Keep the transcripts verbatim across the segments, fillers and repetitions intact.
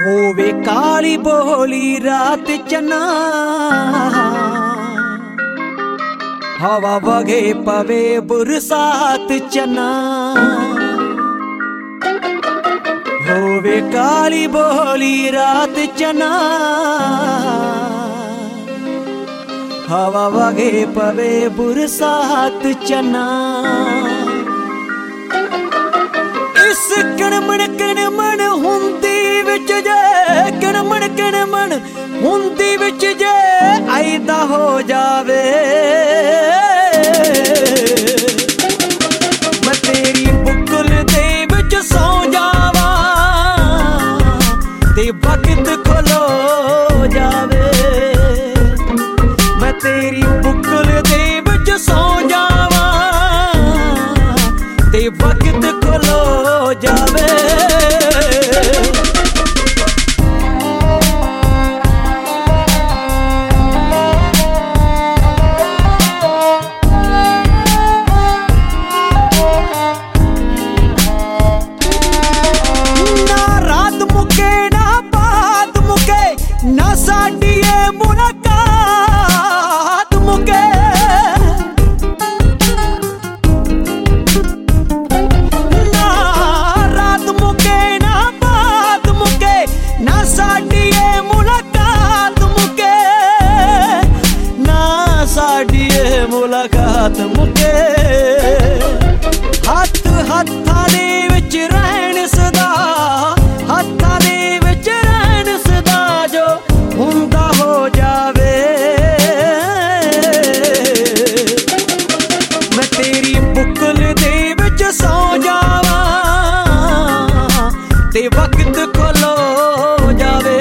होवे काली बोली रात चना, हवा वगे पवे बरसात चना। होवे काली बोली रात चना, हवा वगे पवे बरसात चना। इस कणमण कणमण हुंदी विच जे, कणमण कणमण हुंदी विच जे आईदा हो जावे। मैं तेरी बुकल दे विच सौ जावा ते वक्त खलो जावे। मैं तेरी बुकल दे विच सौ जावा ते वक्त खलो जावे। ना रात मुके ना बात मुके, ना साडी ए मुलाकात मुके। ना रात मुके ना बात मुके, ना साडी ए मुलाकात मुके। ना साडी ए मुलाकात मुके। हथ हत्थां दे विच रहण सदा, हत्थां दे विच रहण सदा जो हुंदा हो जावे। मैं तेरी बुकल दे विच सौ जावा ते वक्त खलो जावे।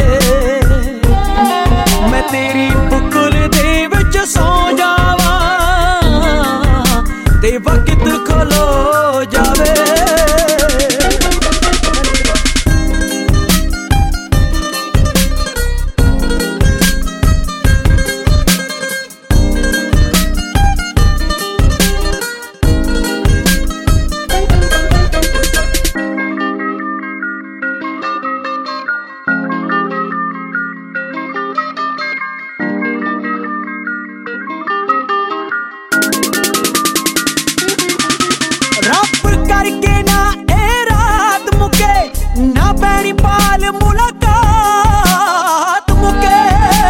मैं तेरी बुकल दे विच सौ जावा ते वक्त खलो जावे। करके ना ए रात मुके, ना पैनी पाल मुलाकात मुके।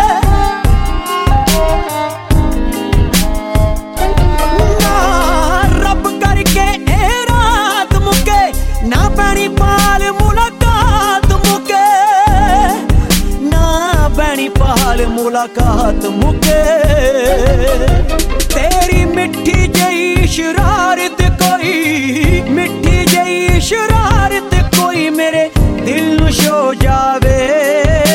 ना रब करके ए रात मुके, ना पैनी पाल मुलाकात मुके। ना पैनी पाल मुलाकात मुके। तेरी मिठी जई शरारत कोई, मिठी जई शरारत कोई मेरे दिल नू छो जावे।